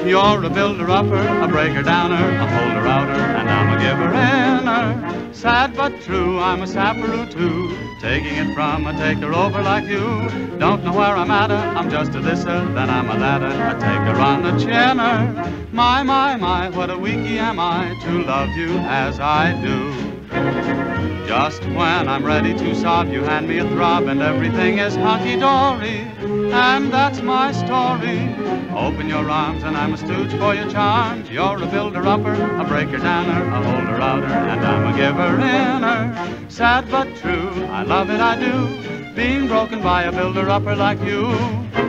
You're a builder-upper, a breaker-downer, a holder-outer, and I'm a giver-inner. Sad but true, I'm a sapperoo too, taking it from a taker-over like you. Don't know where I'm at, I'm just a thisser, then I'm a thatter, a taker on a chinner. My, what a weakie am I to love you as I do. Just when I'm ready to sob, you hand me a throb and everything is hunky-dory. And that's my story. Open your arms and I'm a stooge for your charms. You're a builder-upper, a breaker-downer, a holder-outer, and I'm a giver-inner. Sad but true, I love it, I do, being broken by a builder-upper like you.